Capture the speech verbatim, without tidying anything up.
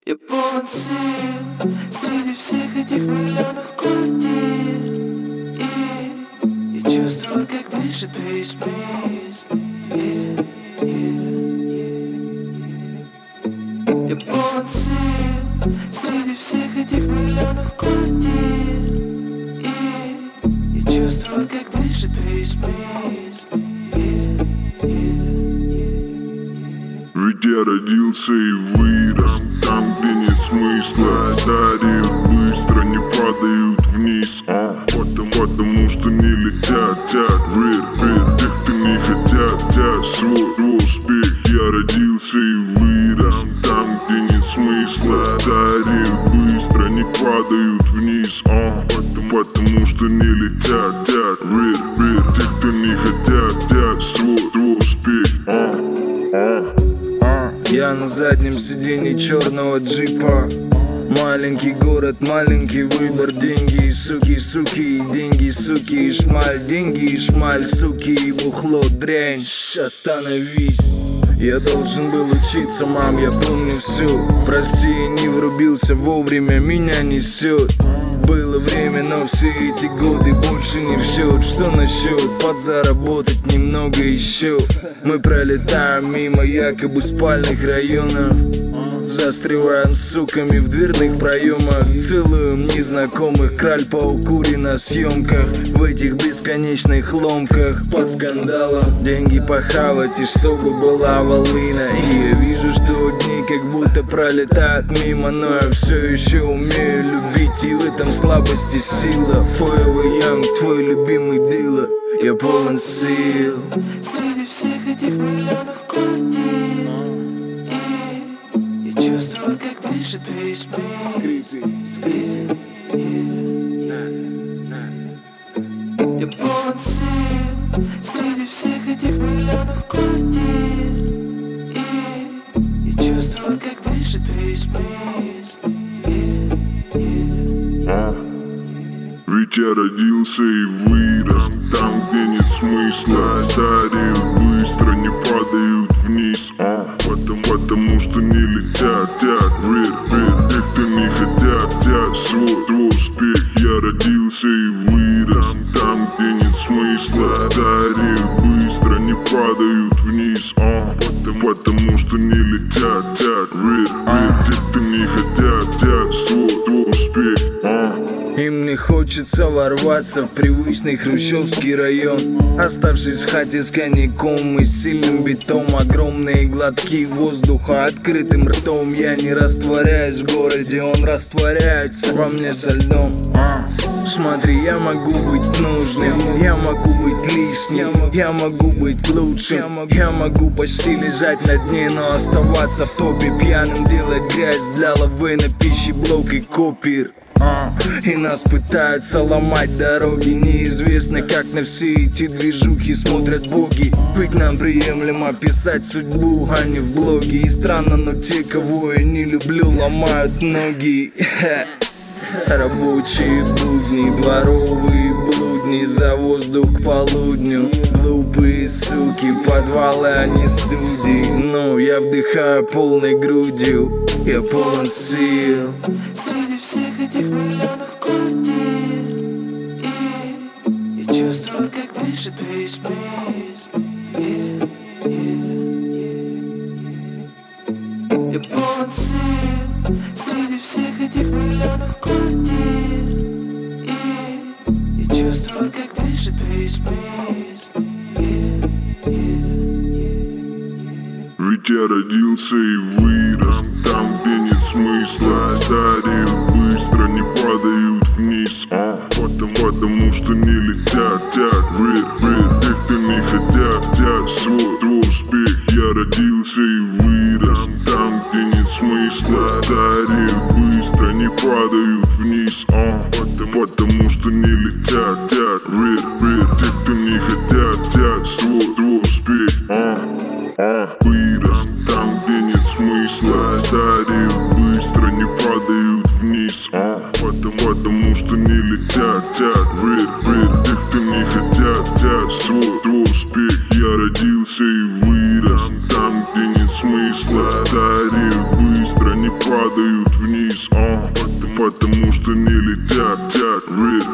Я полон сил среди всех этих миллионов квартир, и я чувствую, как дышит весь мир. Я полон сил среди всех этих миллионов квартир, и я чувствую, как дышит весь мир. Ведь я родился и вырос там, где нет смысла. Стареют быстро, не падают вниз, а потому, потому что не летят, тят, вверх, вверх. Тех, кто не хотят, тят, свой, свой успех. Я родился и вырос там, где нет смысла. Стареют быстро, не падают вниз, а потому, потому что не летят, тят, вверх, вверх. Тех, кто не хотят, тят, свой, свой успех, а, а. Я на заднем сиденье черного джипа. Маленький город, маленький выбор. Деньги и суки, суки, и деньги, и суки, и шмаль. Деньги и шмаль, суки, и бухло, дрянь. Остановись. Я должен был учиться, мам, я помню все. Прости, я не врубился вовремя, меня несет. Было время, но все эти годы больше не в счет. Что насчет подзаработать немного еще? Мы пролетаем мимо якобы спальных районов, застреваем суками в дверных проемах. Целуем незнакомых, краль по укуре на съемках. В этих бесконечных ломках по скандалам. Деньги похавать и чтобы была волына. И я вижу, что дни как будто пролетают мимо, но я все еще умею любить, и в этом слабости сила. Forever young, твой любимый дилер. Я полон сил среди всех этих миллионов квартир, и я чувствую, как дышит весь мир. Я полон сил среди всех этих миллионов квартир, и я чувствую, как дышит весь мир. Ведь я родился и вырос там, где нет смысла. Стареют быстро, не падают вниз, а потому, потому что не летят, тят, вверх, вверх. Тех, кто не хотят, тят, свой, свой успех. Я родился и вырос там, где нет смысла. Стареют быстро, не падают вниз, а потому, потому что не летят, тят, вверх, вверх. Тех, кто не хотят, тят, свой, свой успех, а. И мне хочется ворваться в привычный хрущевский район, оставшись в хате с коньяком и сильным битом. Огромные глотки воздуха открытым ртом. Я не растворяюсь в городе, он растворяется во мне со льдом. а. Смотри, я могу быть нужным, я могу быть лишним, я могу быть лучшим. Я могу почти лежать на дне, но оставаться в топе пьяным, делать грязь для лавы на пищеблок и копир. А, и нас пытаются ломать дороги. Неизвестно, как на все эти движухи смотрят боги. Быть нам приемлемо писать судьбу, а не в блоге. И странно, но те, кого я не люблю, ломают ноги. Рабочие будни, дворовые блудни, за воздух к полудню. Глупые суки, подвалы, а не студии. Но я вдыхаю полной грудью. Я полон сил среди всех этих миллионов квартир, и я чувствую, как дышит весь мир. Я полон сил среди всех этих миллионов квартир, и я чувствую, как дышит весь мир. Ведь я родился и вырос там, где нет смысла. Стареют быстро, не падают вниз, а потому, потому что не летят, тят, вверх, вверх. Тех, кто не хотят, тят, свой, свой успех. Я родился и вырос там, где нет смысла. Стареют быстро, не падают вниз, а потому, потому что не летят, тят, вверх, вверх. Тех, кто не хотят, тят, свой, свой успех, а. А, вырос там, где нет смысла. Стареют быстро, не падают вниз, а потому, потому что не летят, тят, вверх, вверх. Тех, кто не хотят, тят, свой, свой успех. Я родился и вырос там, где нет смысла. смысла. Тареют быстро, не падают вниз, а, потому что не летят, тят, real.